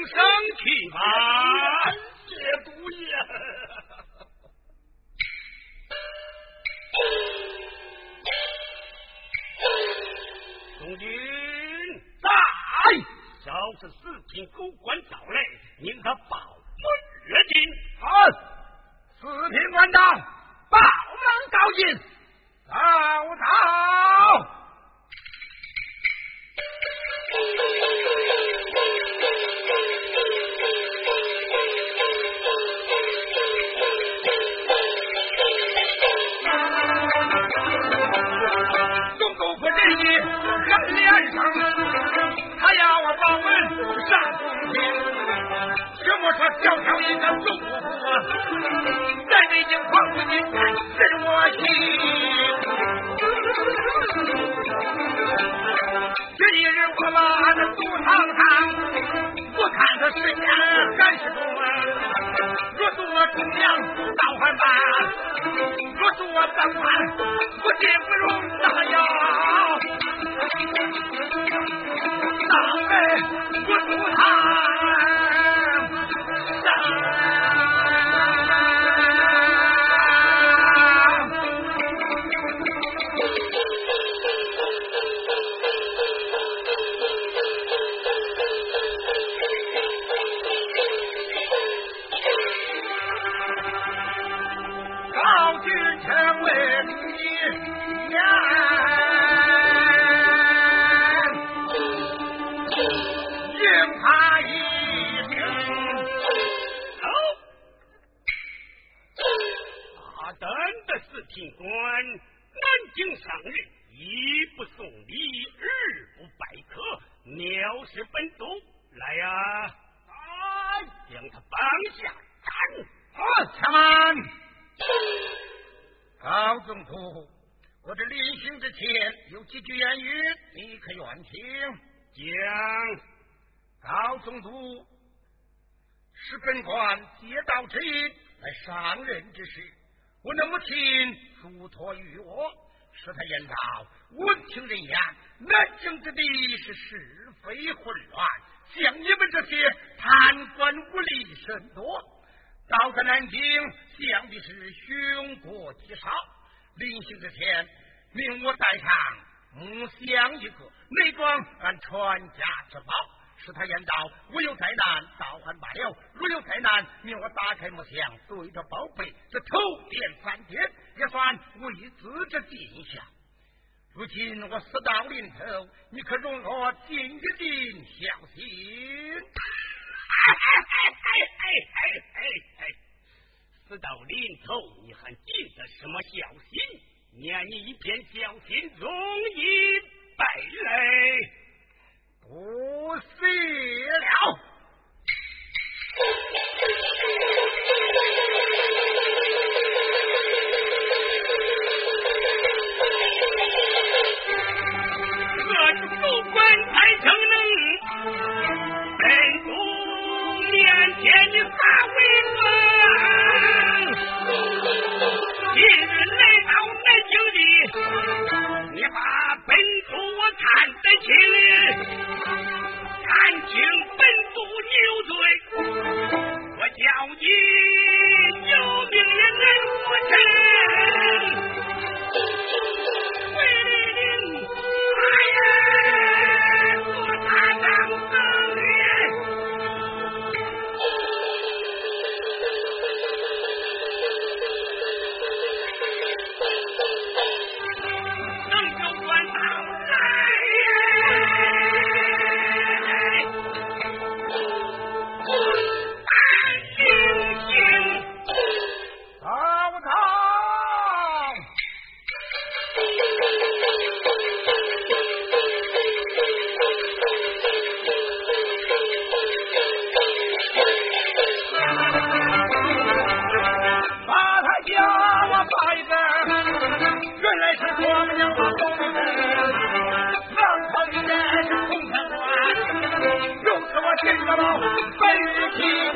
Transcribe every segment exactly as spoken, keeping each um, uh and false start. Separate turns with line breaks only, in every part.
上去吧，谢都爷。众军在，小是四品狗官到来，您可保门热进。
好，四品官到，报门告进。走走。总督府人一很脸上，他要我报门上宫去。什么说小小一个总督府，在北京皇府军跟我去。这一日我把那赌场上，我看他时间还是多。若是我中央倒还办，若是我当官，我进不容大呀。当来我赌场。
品官南京上任，一不送礼，二不拜客，藐视本督。来呀、啊，来，将他绑下斩！
好，且慢。高总督，我这临行之前有几句言语，你可愿听？
讲。
高总督，是本官接到旨意来上任之时，我的母亲嘱托于我，使他言道：闻听人言，南京之地是是非混乱，像你们这些贪官污吏甚多，到在南京想必是凶多吉少。临行之前，命我带上木箱一个，内装按传家之宝。使他言道：我有灾难，倒还罢了；若有灾难，命我打开木箱，对着宝贝，这头点三天，也算为子之尽孝。如今我死到临头，你可容我尽一尽孝心？
死到临头，你还尽得什么孝心？念你一片孝心，容易败类。
不谢了。
各种狗官才成能，本督面前你发威风。今日来到南京的，你把本督我看得清。看清本督有罪，我叫你有命也难活成。为令哎呀，我他当正人，能够管到来呀。
说到白玉卿，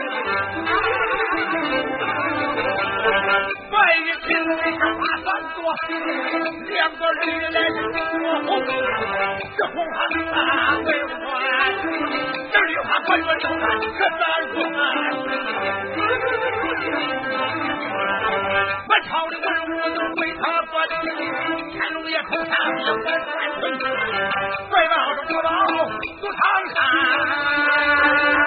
白玉卿那是花三朵，两个人来是多红，这红花三为欢，这绿花关关就看这三关。满朝的文武都为他关，乾隆爷口上有个三寸，怪报中国宝祖长山。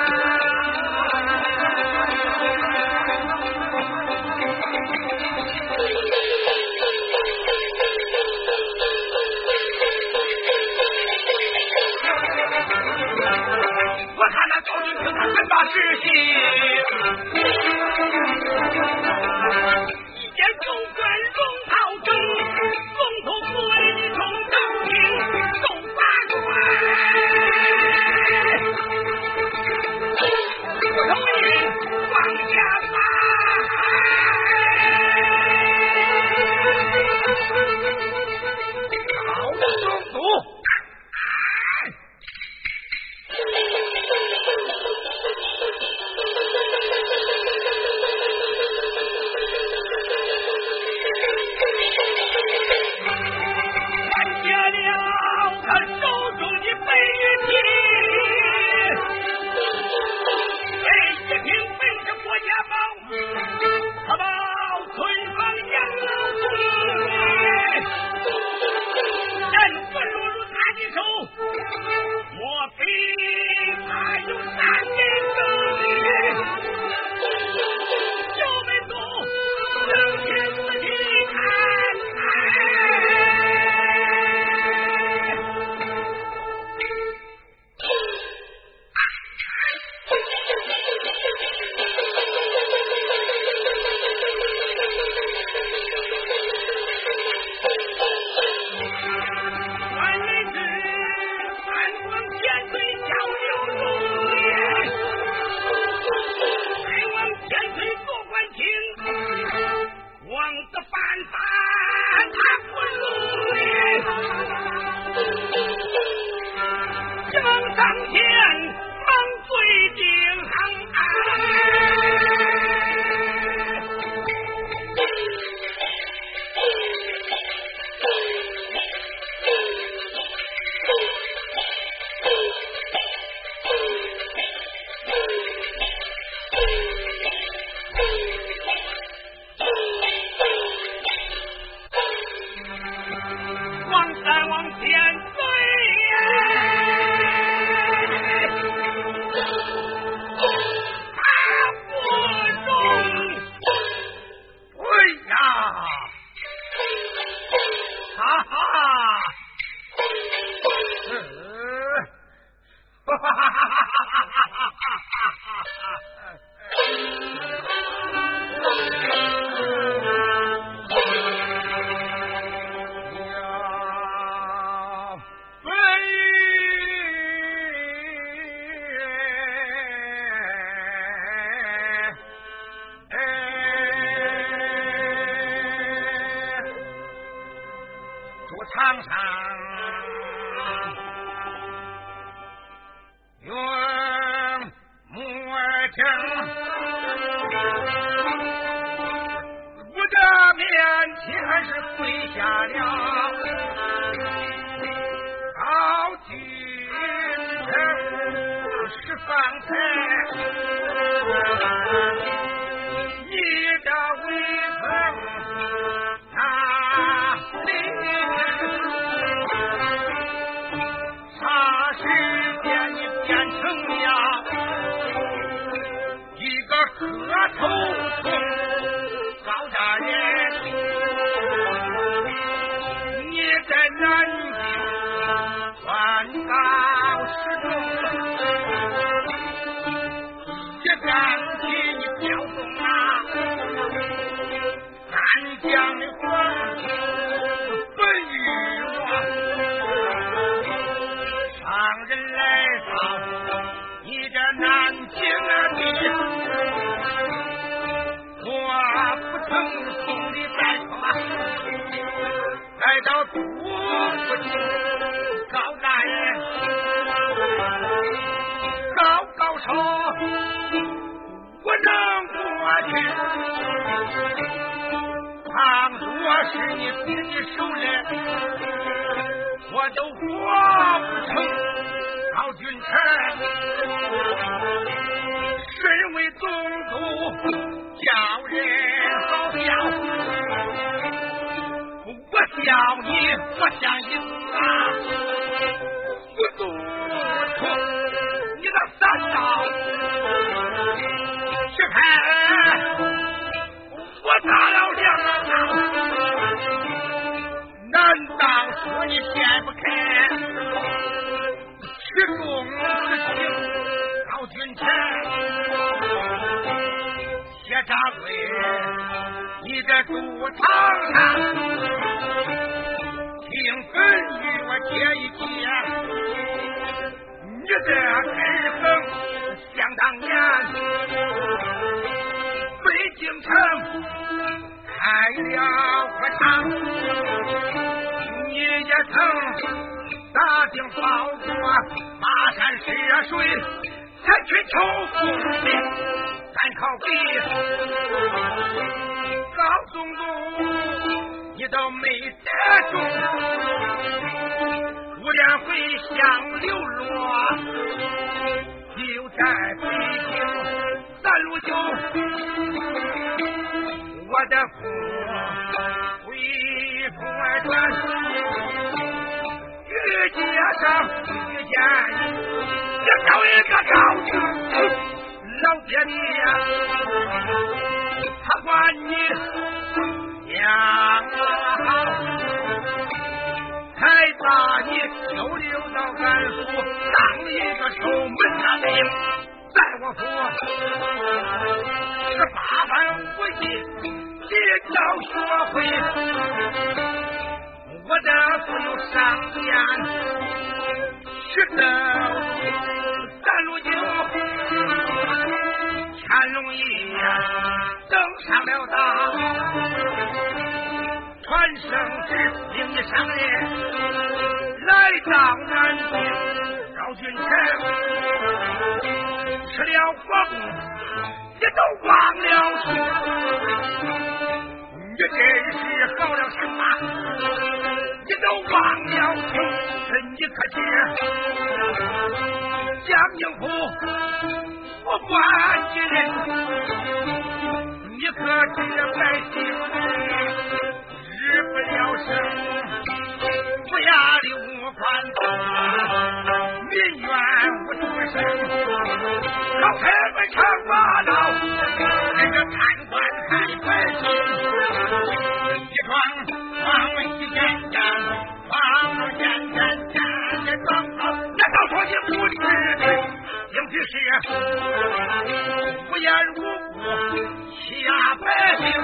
我看那高进平他很把志气，一见州官龙袍正，龙头贵重高兴都发官，不同意放下吧。好的宗主，长上云母儿听，我的面前是跪下了高君臣是方才你的威风哪里啥时间你变成了一个磕头虫高大人，你在南京官高势重，也赶紧你表忠啊，干将的皇帝本与我上人来到你的南京地，我不曾送你带花来到都府高大人高高能过去。倘若是你自己手人，我都活不成高君臣。身为宗族，叫人好笑。我叫你，我想一次啊，不渡出你的三道。是看我打了两个道，难道说你偏不肯是公子卿高君臣？谢掌柜，你的主堂上，请本与我接一接，你的根横想当年北京城开了课堂，你也曾大定报国，跋山涉水才去求封地，咱靠比高宗族你都没得中，无脸回乡流落，就在北京三路九，我的父回风而转，遇街上遇见这找一个高君老爹你呀，他管你养我好，才把你收留到甘肃当一个守门的兵，在我府是八般武艺一招学会，我的父有上言是的三路九乾隆爷登上了当，传圣旨令你上任，来到南京高君臣，吃了火锅也都忘了事，你真是好了什么你都忘了情，真你可知江宁府我管几人，你可知百姓日不了生，不压力无关，民怨无出声，老太们常发闹，那个贪官太本性，一桩王位一见见，王位见见见见装好，难道说你不知对？应许是无言无故欺压百姓，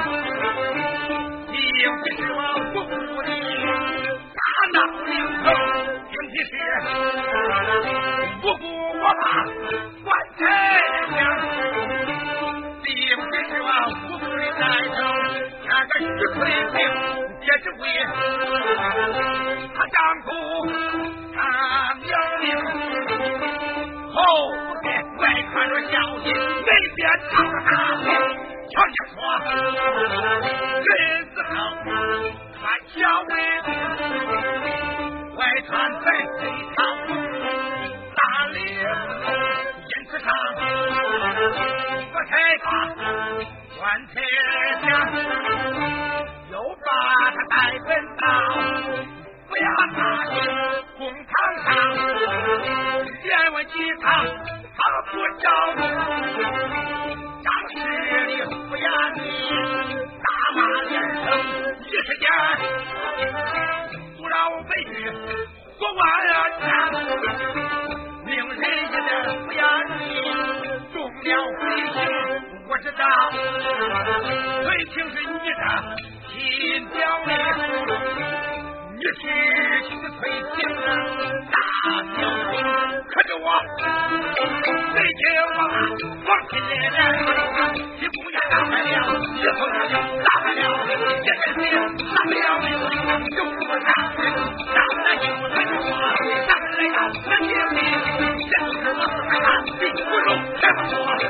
应许是我无辜的大闹灵城，应许是无辜我把棺材响，应许是我无辜的带走那个虚亏病，也只为他丈夫张有令后天外传着消息，那边唱了大病，瞧你说人死后传小位，外传在这套大令，因此上我才把官才讲，又把他带奔到不要他公堂上，连问几场他不招，当时里不压你大骂连声，一时间不饶北域活完场，令人一的不压你中了罪行，我知道罪情是你的亲表妹，你是去推行大小兵，可是我最近我往亲人你不要打败了，以后你打败了，这个人打败了没有不打败，打败就他就说，打败了那经理，这就是我害怕，并不容这么说，这不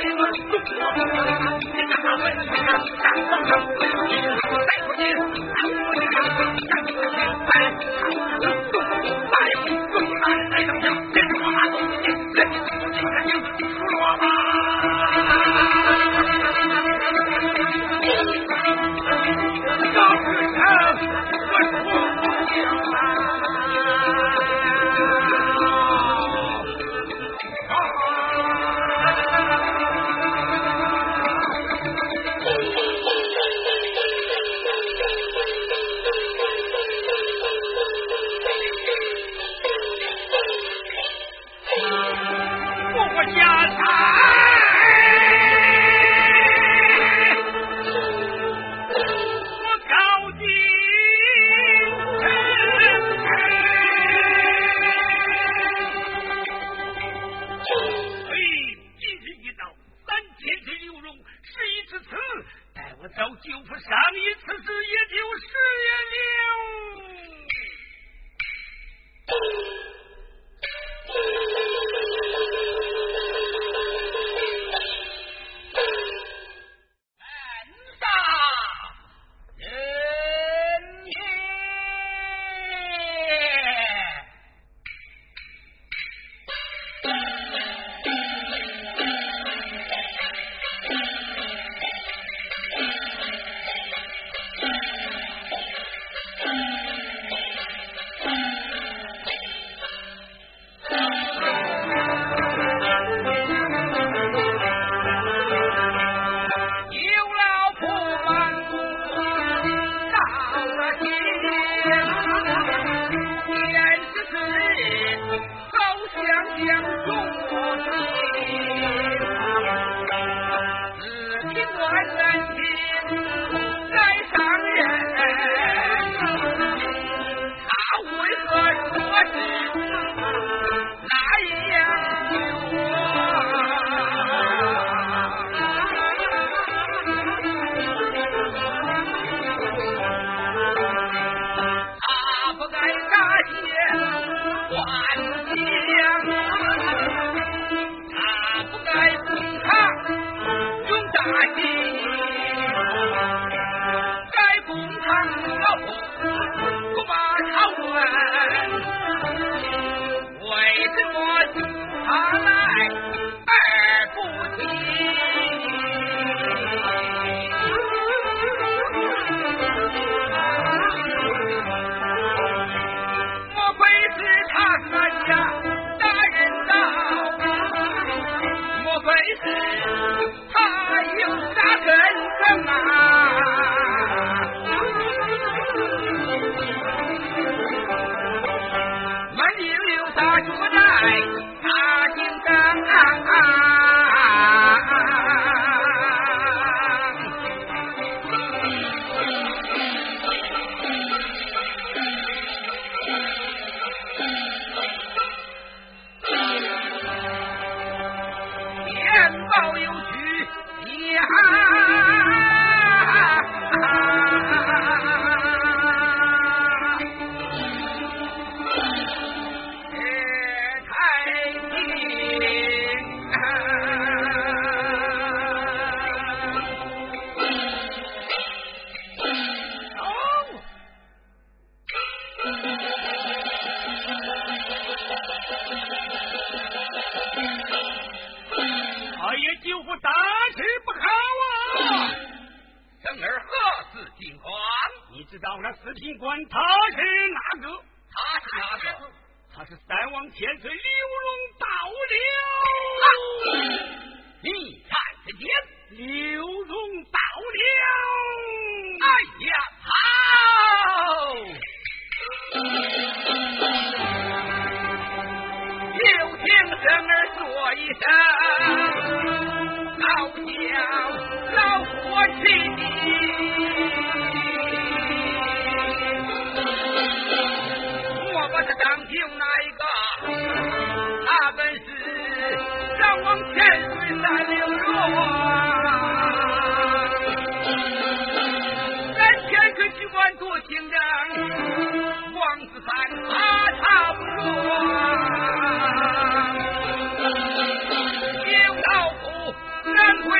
那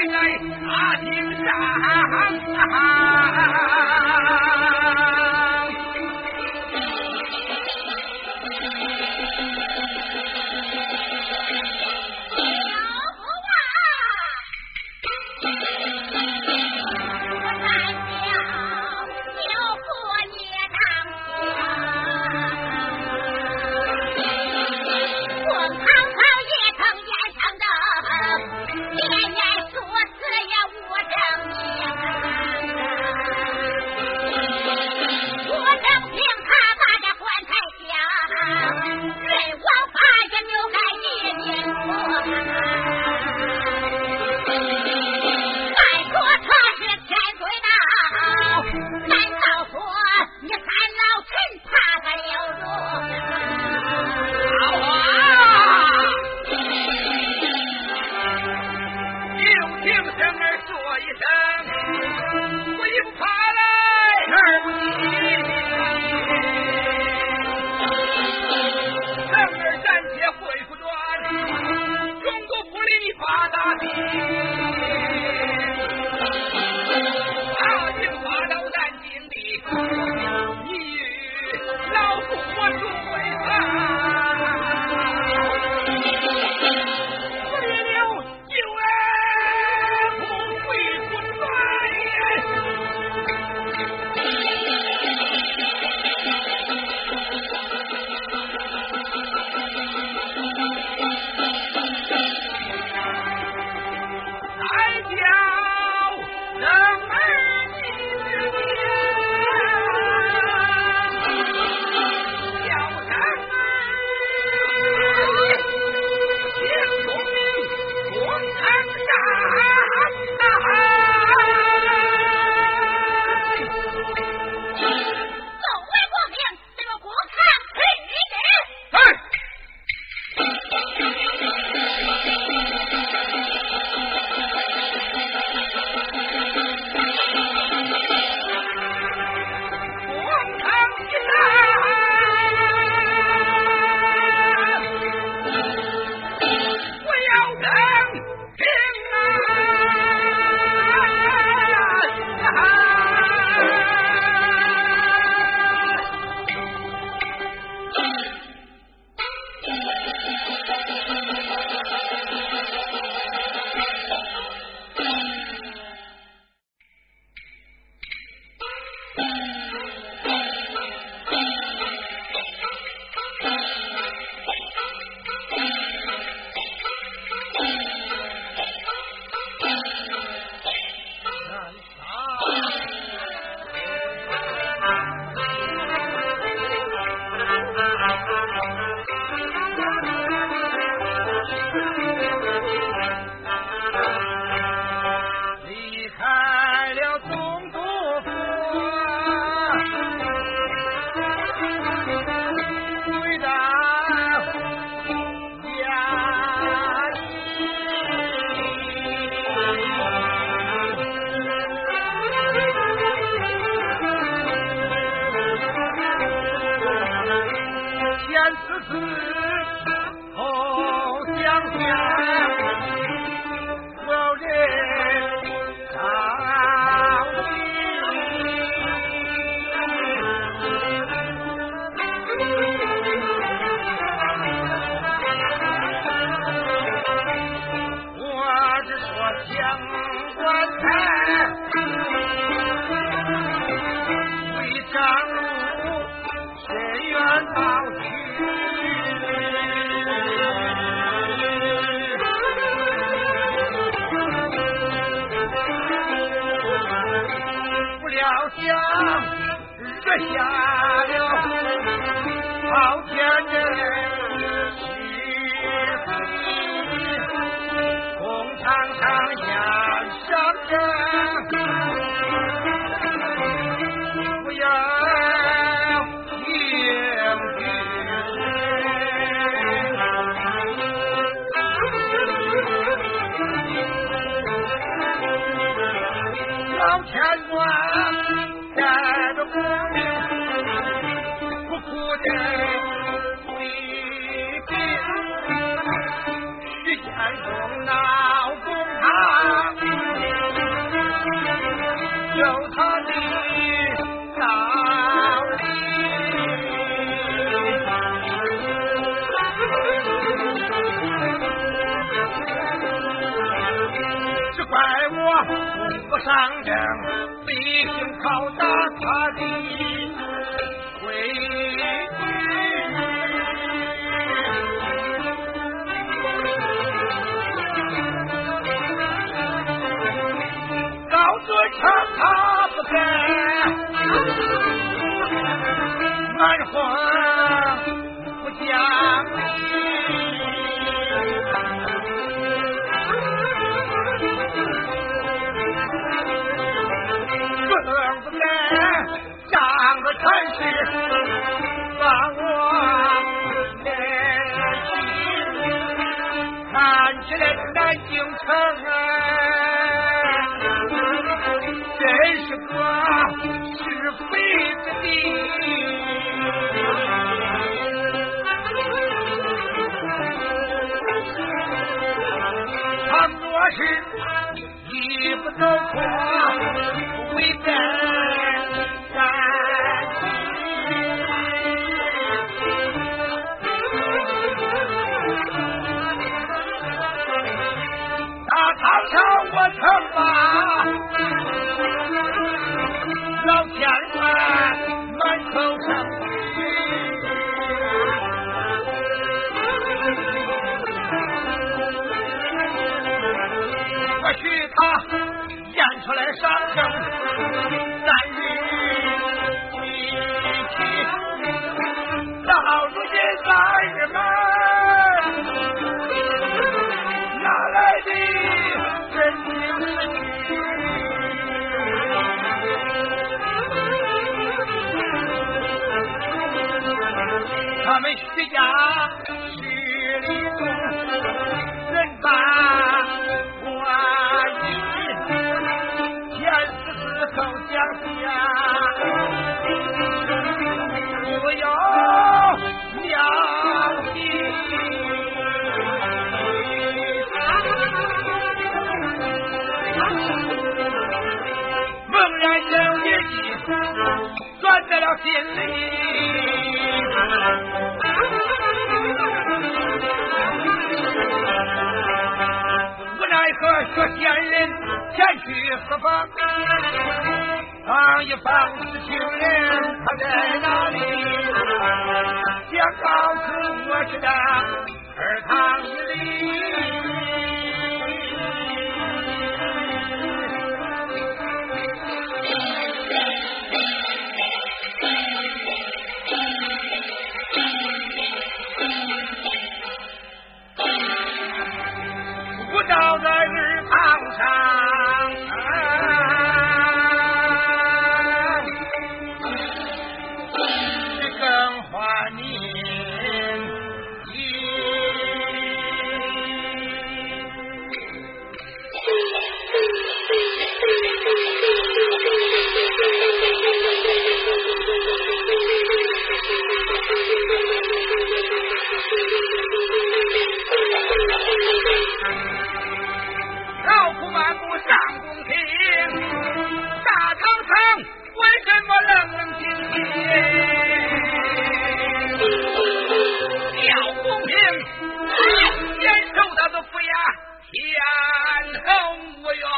来大庭上。
闹公堂。
怪我功不上阵，必须靠打他的规矩。高子强他不改，满皇不讲理。更不该仗着权势把我联系，看起来南京城真是个是非之地。倘若是一不走错为战战大唐朝我曾把老天官满口上或许他演出来上升三日一起，到如今三日们哪来的真情实意？他们徐家势力中人把我口讲下，我要了解。猛然将业绩转在了心里，无奈何学仙人前去何方？旁一方知情人他在哪里？想告诉我知道二堂一里。我倒在日堂上，更换你老夫漫步上宫庭，大堂上为什么冷冷清清？小公平，严守他的府衙，天后无冤。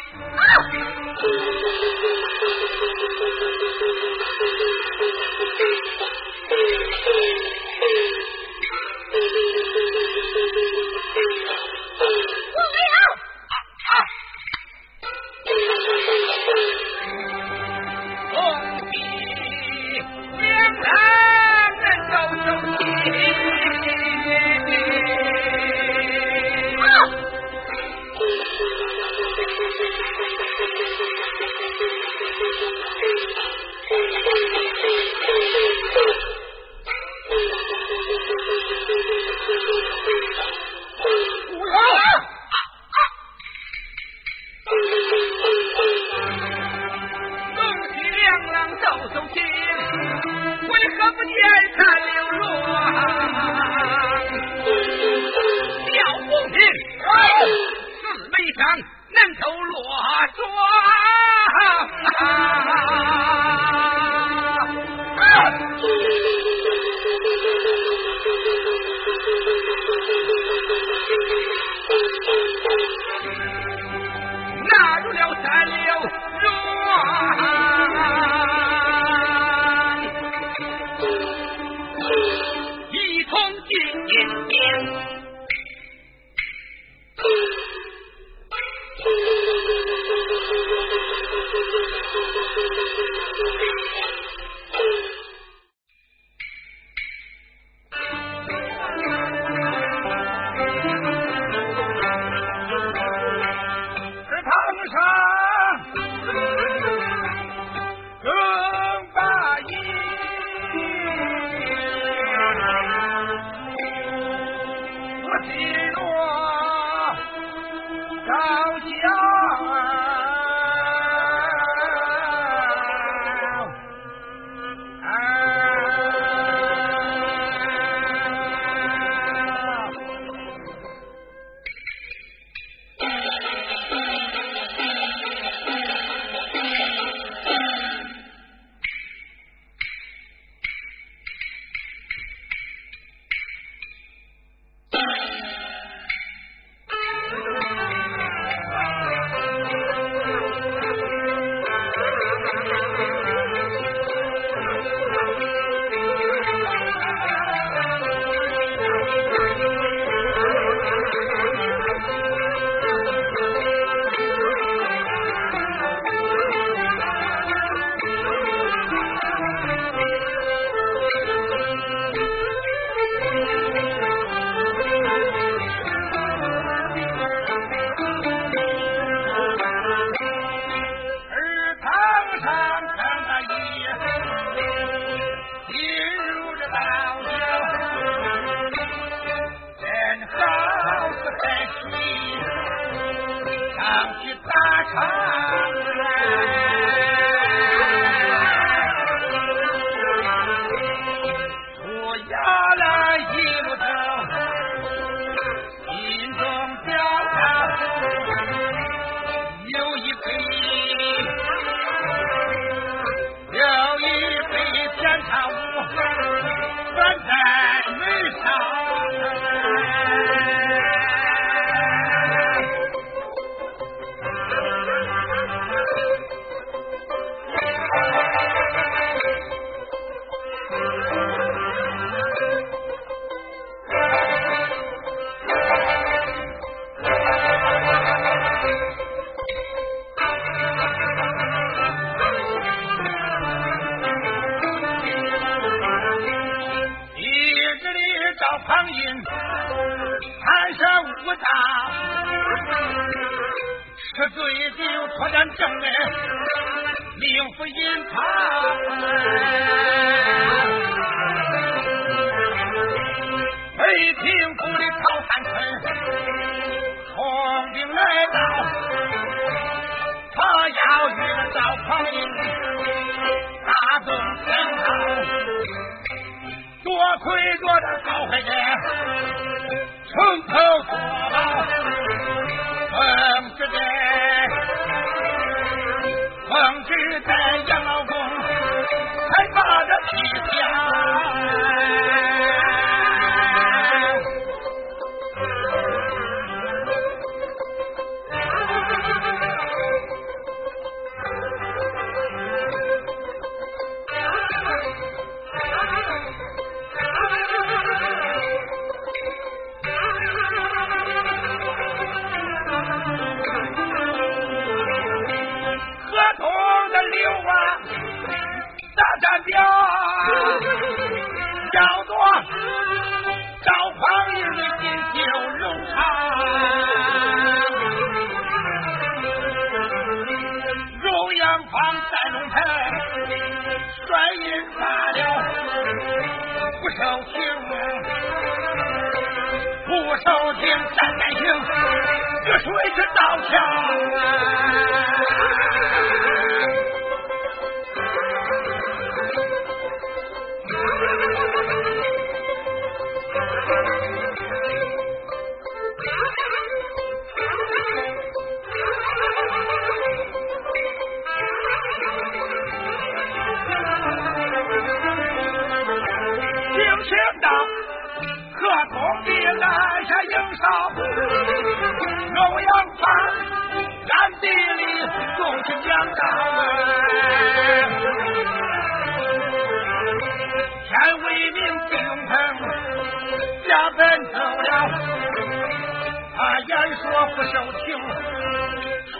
我没有。啊啊恭喜两人人都生气。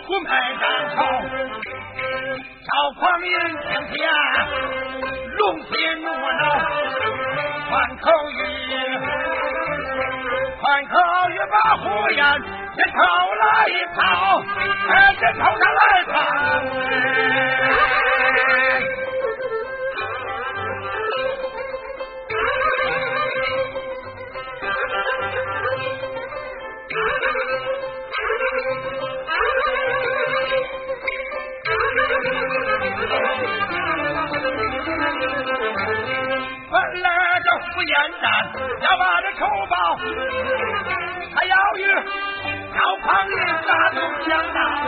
出卖张朝，赵匡胤听天龙心怒恼，换口语，换口语把胡言这头来跑，哎，这头上来跑。本来这胡延战要把这仇报，还要与赵匡胤打斗相打。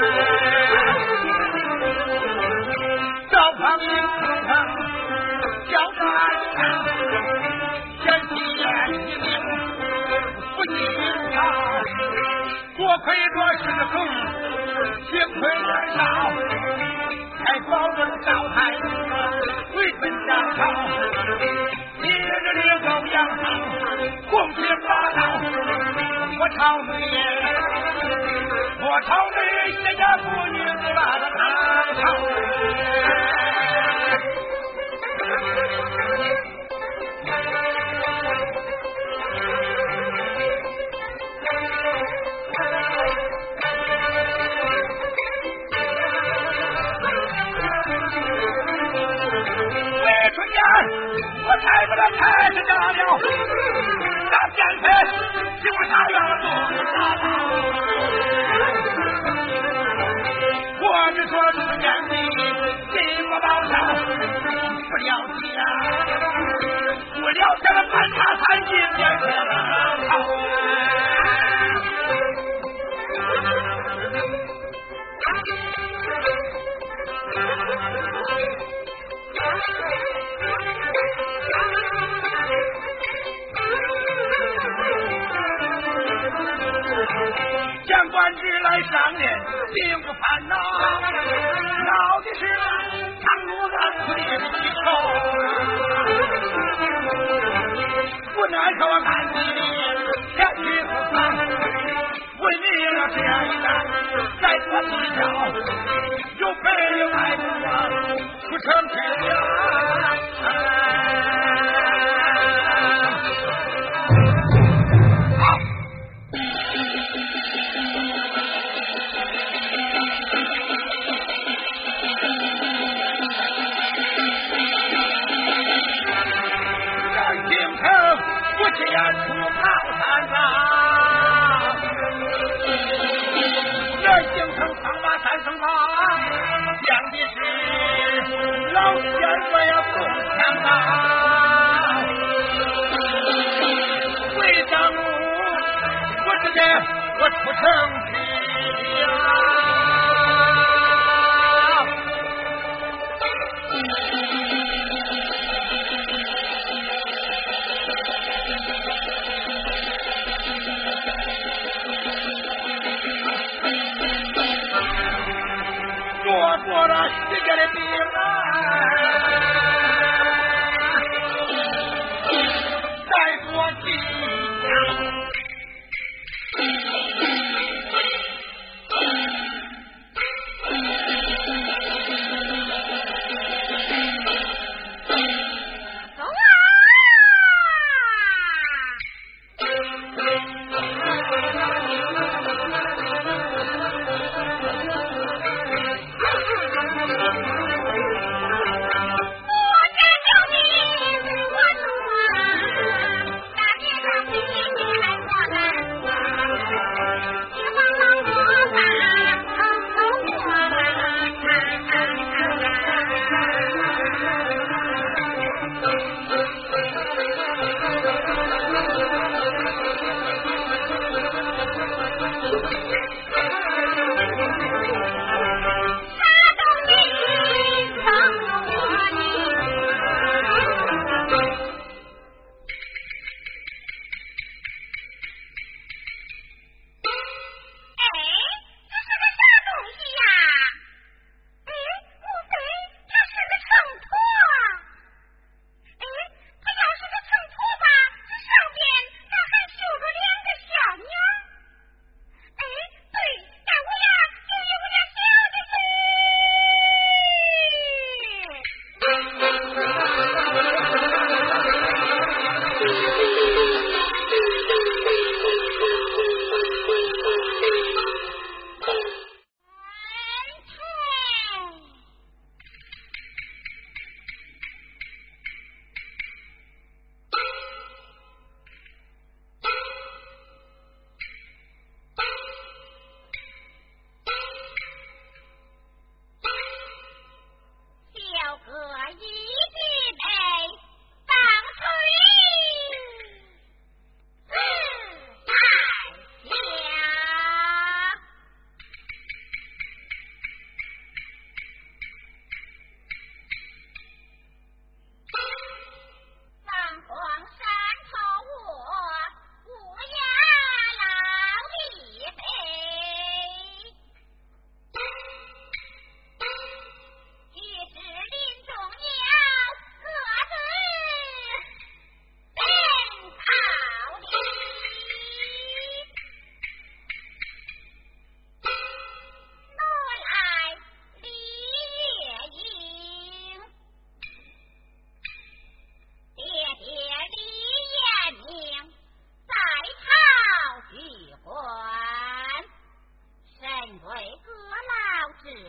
赵匡胤出城叫战场，先先一命不进朝，多亏着是横，幸亏年少，才保证赵太回奔张朝。一日里狗养好，公平霸道，我朝内，我朝内现在妇女子把他唐朝。我才把他开始炸了，那奸匪就杀要做杀他。我只说是奸贼给我报仇，不了解啊，不了解了半打三斤变成了头。将官职来上任并不烦恼，闹的是唐鲁乱苦的记仇。不难受干地里前去不藏，为你了这样一战在我地上有备有爱国出城去了。前出炮山上，这京城上马三声马，讲的是老县官要送枪啊。为张武，我只得我出城去了。过了世界的病啊，再做几场。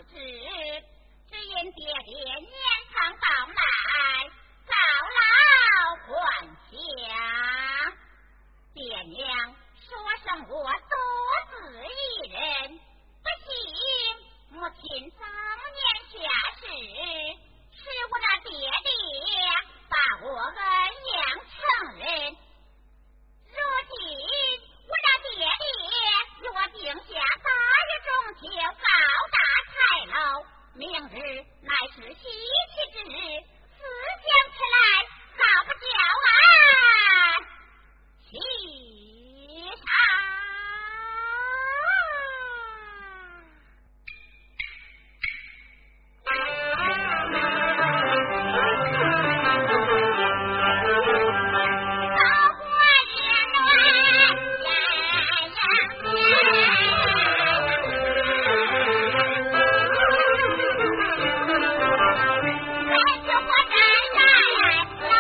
知，只因爹爹年长到来，早老还乡。爹娘说生我独子一人，不幸母亲早年下世，是我那爹爹把我恩养成人。如今我那爹爹与我定下八月中秋高大彩楼，明日乃是喜气之日，思想起来好不叫俺喜上。来